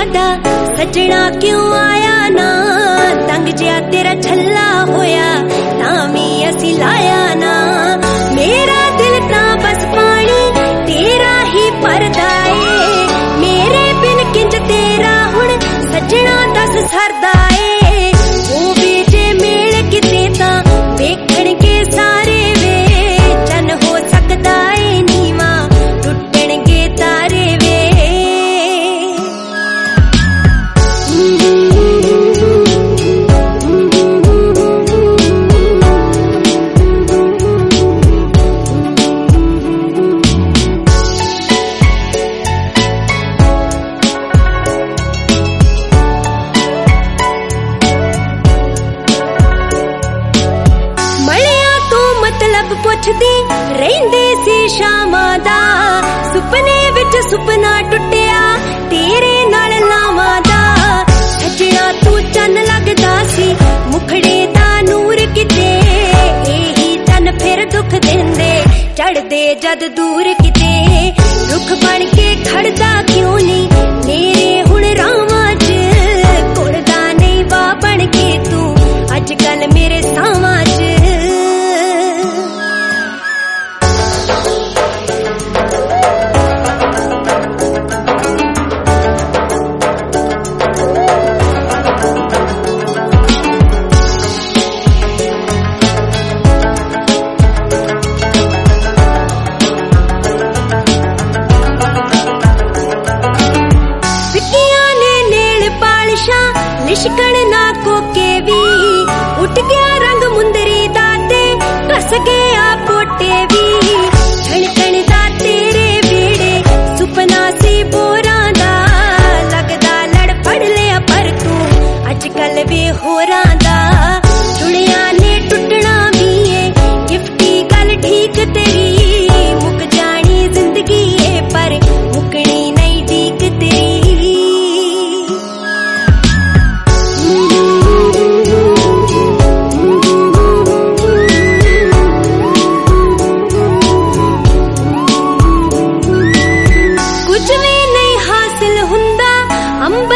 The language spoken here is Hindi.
साडा सजना क्यों आया ना, तंग जिया तेरा छल्ला होया तामी असी लाया ना। मेरा दिल तां बस पानी तेरा ही भरदा ए, मेरे बिन किंज तेरा हुण सजना दस सरदा ए। ओ बेजे मेल किते तां वेखणगे सारे वे, चन हो सकदा ए नीवा टुटणगे तारे वे। पुछदी रहिंदे सी शामां दा, सुपने विच सुपना टुटिया तेरे नाल लावां दा। सजना तू चन लगदा सी मुखड़े दा नूर किते, एही चन फिर दुख देंदे चढ़दे जद दूर किते। रुख बन के खड़दा क्यों नहीं मेरे हुण रावां च, कुड़दा नहीं वा बन के तू अजकल मेरे सावां च। लिशकण ना कोके भी उठ गया रंग मुंदरी दाते, कस गया पोटे भी छणकण दा तेरे बेड़े। सुपना सी बोरां दा लगदा लड़ पड़ लिया पर तू अजकल वे होरां दा। चुड़िया ने टुटना भी है गिफ्टी गल ठीक तेरी, मुक जानी जिंदगी है पर मुकनी नहीं दीक तेरी। अंब